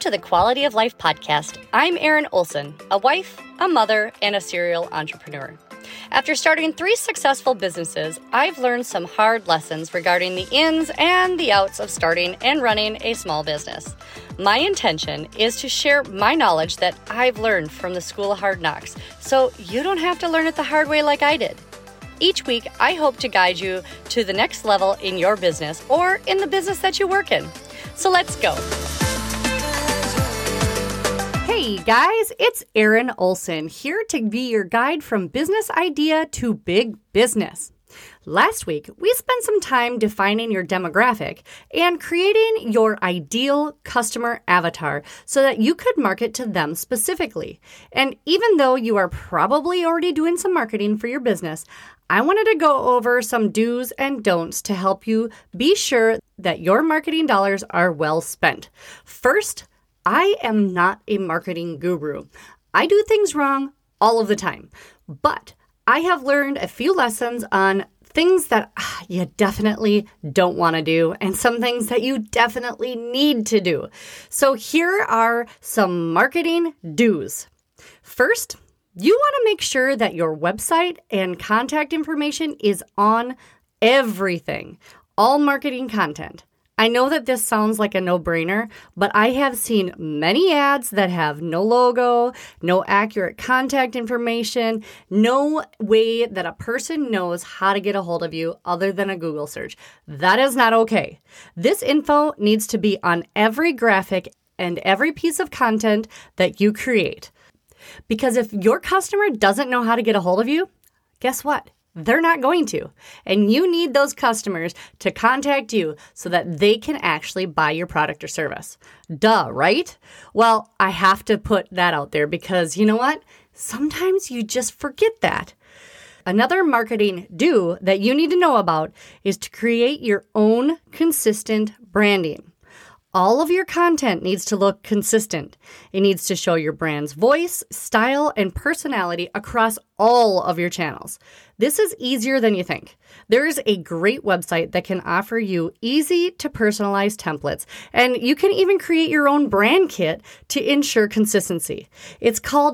to the Quality of Life podcast. I'm Erin Olson, a wife, a mother, and a serial entrepreneur. After starting 3 successful businesses, I've learned some hard lessons regarding the ins and the outs of starting and running a small business. My intention is to share my knowledge that I've learned from the School of Hard Knocks, so you don't have to learn it the hard way like I did. Each week, I hope to guide you to the next level in your business or in the business that you work in. So let's go. Hey guys, it's Erin Olson here to be your guide from business idea to big business. Last week, we spent some time defining your demographic and creating your ideal customer avatar so that you could market to them specifically. And even though you are probably already doing some marketing for your business, I wanted to go over some do's and don'ts to help you be sure that your marketing dollars are well spent. First, I am not a marketing guru. I do things wrong all of the time, but I have learned a few lessons on things that you definitely don't want to do and some things that you definitely need to do. So here are some marketing do's. First, you want to make sure that your website and contact information is on everything, all marketing content. I know that this sounds like a no-brainer, but I have seen many ads that have no logo, no accurate contact information, no way that a person knows how to get a hold of you other than a Google search. That is not okay. This info needs to be on every graphic and every piece of content that you create. Because if your customer doesn't know how to get a hold of you, guess what? They're not going to. And you need those customers to contact you so that they can actually buy your product or service. Duh, right? Well, I have to put that out there because you know what? Sometimes you just forget that. Another marketing do that you need to know about is to create your own consistent branding. All of your content needs to look consistent. It needs to show your brand's voice, style, and personality across all of your channels. This is easier than you think. There is a great website that can offer you easy to personalize templates, and you can even create your own brand kit to ensure consistency. It's called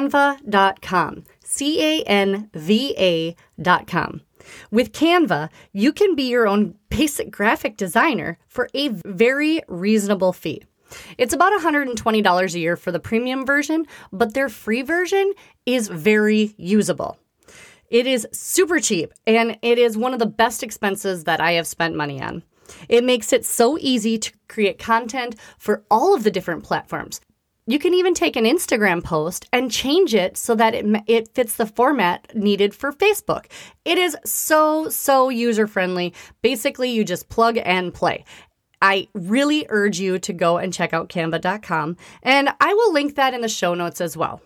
canva.com, Canva.com. With Canva, you can be your own basic graphic designer for a very reasonable fee. It's about $120 a year for the premium version, but their free version is very usable. It is super cheap, and it is one of the best expenses that I have spent money on. It makes it so easy to create content for all of the different platforms. You can even take an Instagram post and change it so that it fits the format needed for Facebook. It is so user-friendly. Basically, you just plug and play. I really urge you to go and check out canva.com, and I will link that in the show notes as well.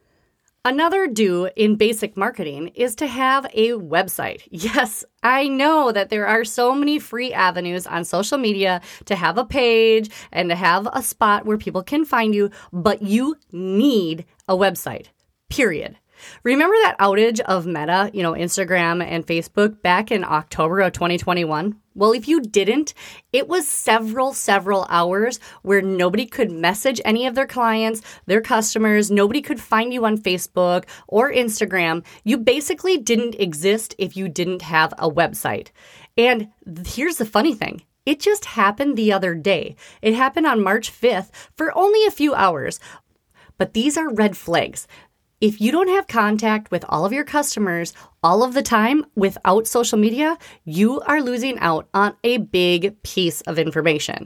Another do in basic marketing is to have a website. Yes, I know that there are so many free avenues on social media to have a page and to have a spot where people can find you, but you need a website, period. Remember that outage of Meta, Instagram and Facebook back in October of 2021? Well, if you didn't, it was several hours where nobody could message any of their clients, their customers. Nobody could find you on Facebook or Instagram. You basically didn't exist if you didn't have a website. And here's the funny thing. It just happened the other day. It happened on March 5th for only a few hours. But these are red flags. If you don't have contact with all of your customers all of the time without social media, you are losing out on a big piece of information.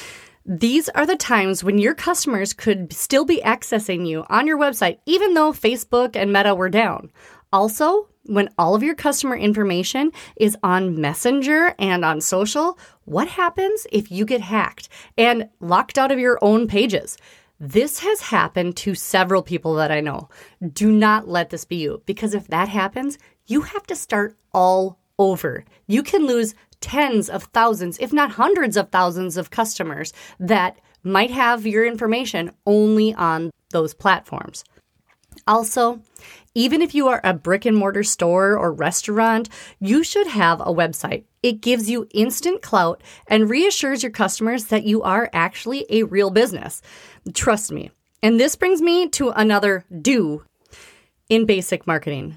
These are the times when your customers could still be accessing you on your website, even though Facebook and Meta were down. Also, when all of your customer information is on Messenger and on social, what happens if you get hacked and locked out of your own pages? This has happened to several people that I know. Do not let this be you, because if that happens, you have to start all over. You can lose tens of thousands, if not hundreds of thousands of customers that might have your information only on those platforms. Also, Even if you are a brick and mortar store or restaurant, you should have a website. It gives you instant clout and reassures your customers that you are actually a real business. Trust me. And this brings me to another do in basic marketing.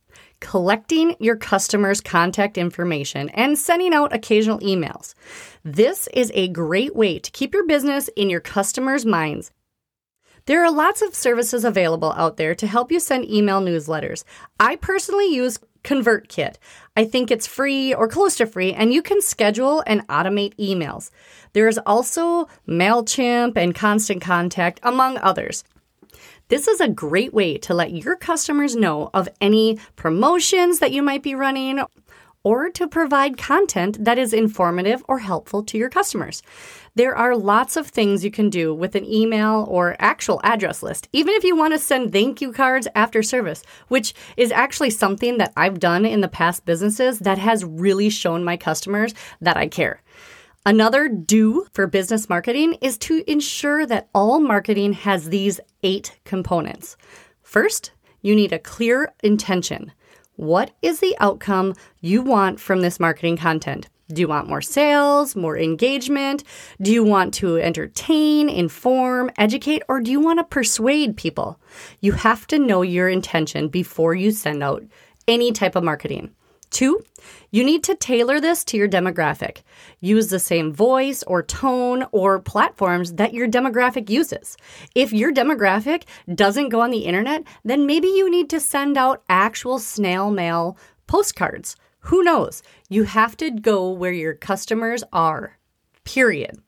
Collecting your customers' contact information and sending out occasional emails. This is a great way to keep your business in your customers' minds. There are lots of services available out there to help you send email newsletters. I personally use ConvertKit. I think it's free or close to free, and you can schedule and automate emails. There is also MailChimp and Constant Contact, among others. This is a great way to let your customers know of any promotions that you might be running or to provide content that is informative or helpful to your customers. There are lots of things you can do with an email or actual address list, even if you want to send thank you cards after service, which is actually something that I've done in the past businesses that has really shown my customers that I care. Another do for business marketing is to ensure that all marketing has these 8 components. First, you need a clear intention. What is the outcome you want from this marketing content? Do you want more sales, more engagement? Do you want to entertain, inform, educate, or do you want to persuade people? You have to know your intention before you send out any type of marketing. 2, you need to tailor this to your demographic. Use the same voice or tone or platforms that your demographic uses. If your demographic doesn't go on the internet, then maybe you need to send out actual snail mail postcards. Who knows? You have to go where your customers are. Period.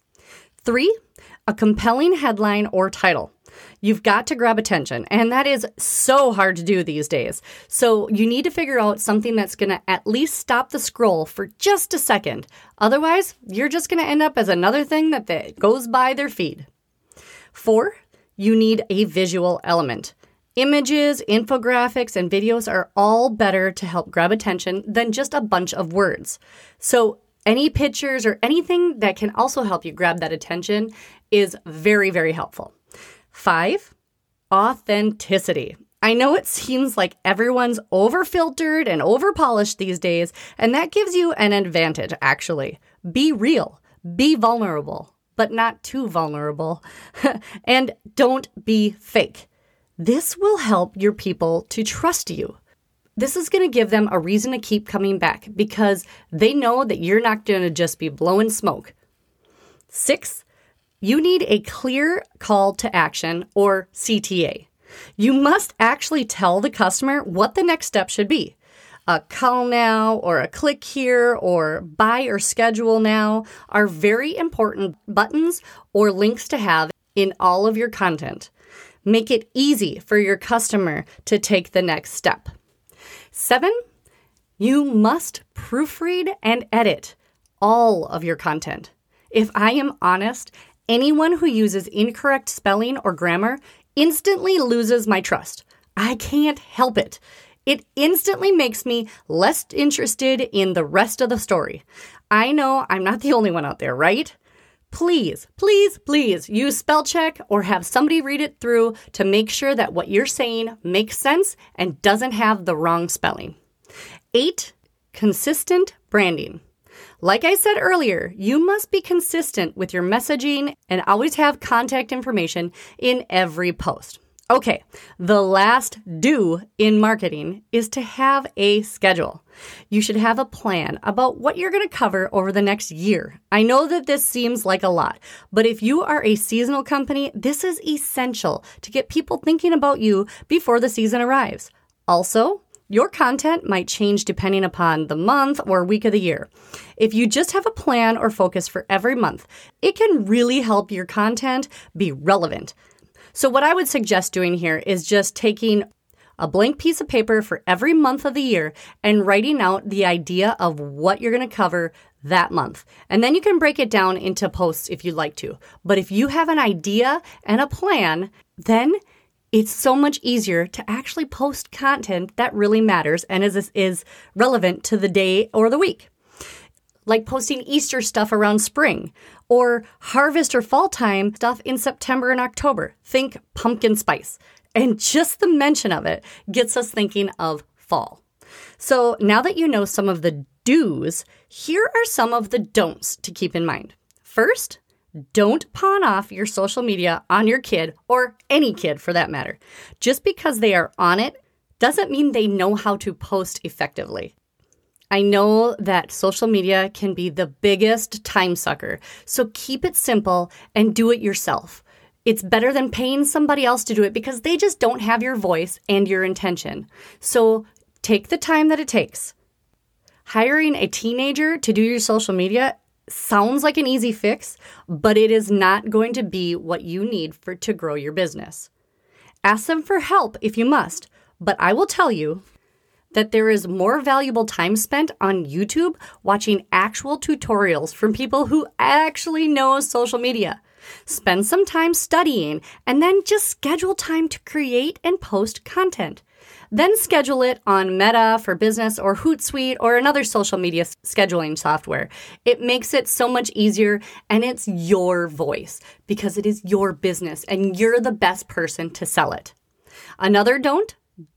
3, a compelling headline or title. You've got to grab attention, and that is so hard to do these days. So you need to figure out something that's going to at least stop the scroll for just a second. Otherwise, you're just going to end up as another thing that goes by their feed. 4, you need a visual element. Images, infographics, and videos are all better to help grab attention than just a bunch of words. So any pictures or anything that can also help you grab that attention is very, very helpful. 5, authenticity. I know it seems like everyone's over-filtered and over-polished these days, and that gives you an advantage, actually. Be real, be vulnerable, but not too vulnerable, and don't be fake. This will help your people to trust you. This is going to give them a reason to keep coming back because they know that you're not going to just be blowing smoke. 6, you need a clear call to action or CTA. You must actually tell the customer what the next step should be. A call now or a click here or buy or schedule now are very important buttons or links to have in all of your content. Make it easy for your customer to take the next step. 7, you must proofread and edit all of your content. If I am honest, anyone who uses incorrect spelling or grammar instantly loses my trust. I can't help it. It instantly makes me less interested in the rest of the story. I know I'm not the only one out there, right? Please, please, please use spell check or have somebody read it through to make sure that what you're saying makes sense and doesn't have the wrong spelling. 8, consistent branding. Like I said earlier, you must be consistent with your messaging and always have contact information in every post. Okay, the last do in marketing is to have a schedule. You should have a plan about what you're going to cover over the next year. I know that this seems like a lot, but if you are a seasonal company, this is essential to get people thinking about you before the season arrives. Also, your content might change depending upon the month or week of the year. If you just have a plan or focus for every month, it can really help your content be relevant. So what I would suggest doing here is just taking a blank piece of paper for every month of the year and writing out the idea of what you're going to cover that month. And then you can break it down into posts if you'd like to. But if you have an idea and a plan, then it's so much easier to actually post content that really matters and is relevant to the day or the week. Like posting Easter stuff around spring or harvest or fall time stuff in September and October. Think pumpkin spice. and just the mention of it gets us thinking of fall. So now that you know some of the do's, here are some of the don'ts to keep in mind. First, don't pawn off your social media on your kid, or any kid for that matter. Just because they are on it doesn't mean they know how to post effectively. I know that social media can be the biggest time sucker, so keep it simple and do it yourself. It's better than paying somebody else to do it because they just don't have your voice and your intention. So take the time that it takes. Hiring a teenager to do your social media sounds like an easy fix, but it is not going to be what you need to grow your business. Ask them for help if you must, but I will tell you that there is more valuable time spent on YouTube watching actual tutorials from people who actually know social media. Spend some time studying and then just schedule time to create and post content. Then schedule it on Meta for Business or Hootsuite or another social media scheduling software. It makes it so much easier, and it's your voice because it is your business and you're the best person to sell it. Another don't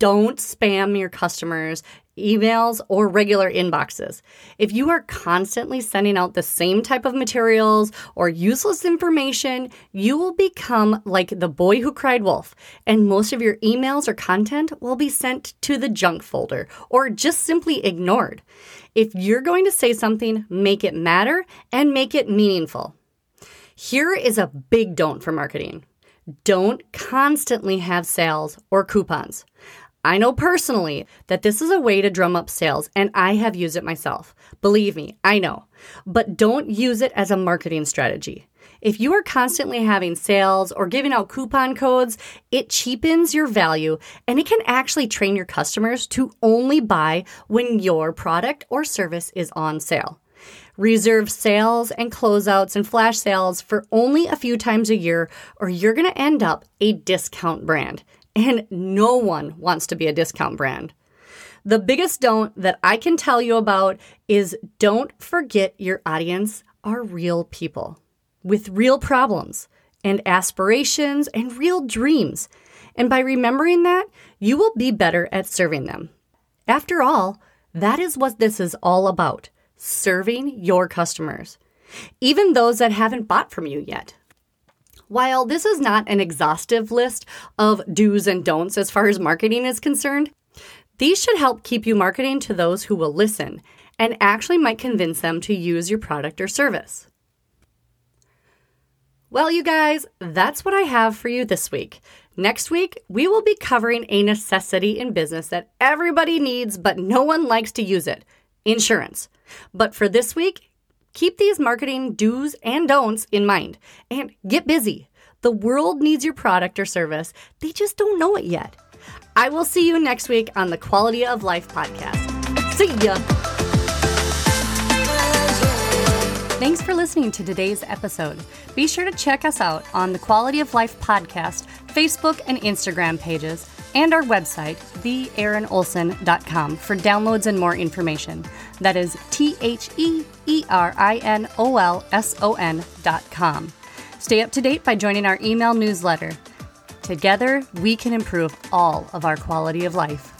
spam your customers' emails or regular inboxes. If you are constantly sending out the same type of materials or useless information, you will become like the boy who cried wolf, and most of your emails or content will be sent to the junk folder or just simply ignored. If you're going to say something, make it matter and make it meaningful. Here is a big don't for marketing. Don't constantly have sales or coupons. I know personally that this is a way to drum up sales, and I have used it myself. Believe me, I know. But don't use it as a marketing strategy. If you are constantly having sales or giving out coupon codes, it cheapens your value, and it can actually train your customers to only buy when your product or service is on sale. Reserve sales and closeouts and flash sales for only a few times a year, or you're going to end up a discount brand. And no one wants to be a discount brand. The biggest don't that I can tell you about is don't forget your audience are real people with real problems and aspirations and real dreams. And by remembering that, you will be better at serving them. After all, that is what this is all about. Serving your customers, even those that haven't bought from you yet. While this is not an exhaustive list of do's and don'ts as far as marketing is concerned, these should help keep you marketing to those who will listen and actually might convince them to use your product or service. Well, you guys, that's what I have for you this week. Next week, we will be covering a necessity in business that everybody needs, but no one likes to use it: insurance. But for this week, keep these marketing do's and don'ts in mind and get busy. The world needs your product or service. They just don't know it yet. I will see you next week on the Quality of Life podcast. See ya. Thanks for listening to today's episode. Be sure to check us out on the Quality of Life podcast, Facebook and Instagram pages, and our website, theerinolson.com, for downloads and more information. That is THEERINOLSON.com. Stay up to date by joining our email newsletter. Together, we can improve all of our quality of life.